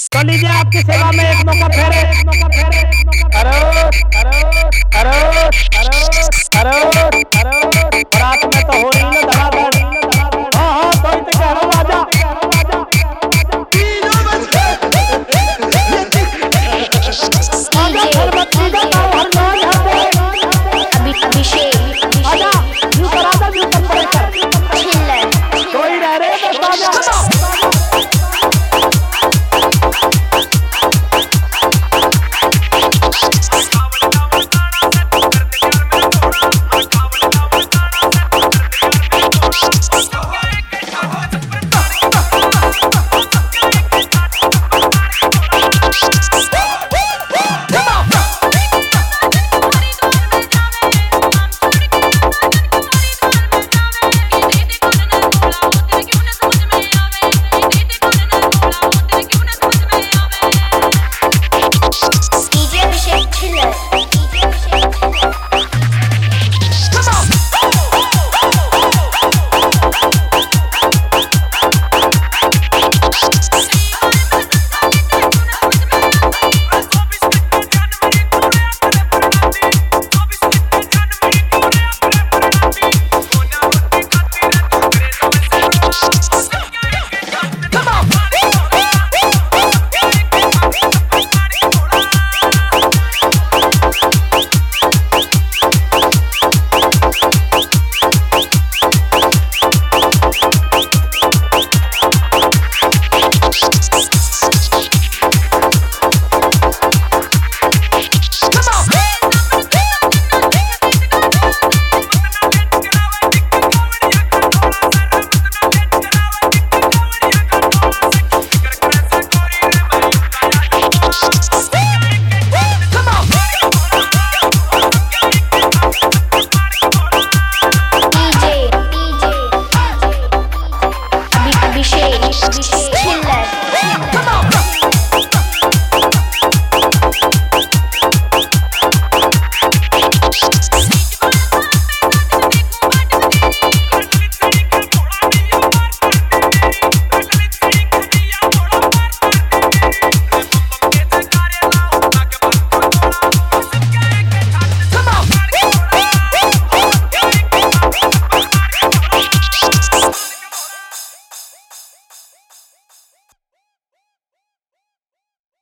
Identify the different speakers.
Speaker 1: तो लीजिए आपकी सेवा में एक मौका फेरे अरे अरे अरे अरे अरे रात में तो हो रही ना धड़ाधड़। हाँ हाँ तो ही तो कह रहा हूँ राजा
Speaker 2: अभिषेक
Speaker 1: आजा यू करा दो यू कंप्रेसर कोई रह रहे बस आजा।
Speaker 2: अभिषेक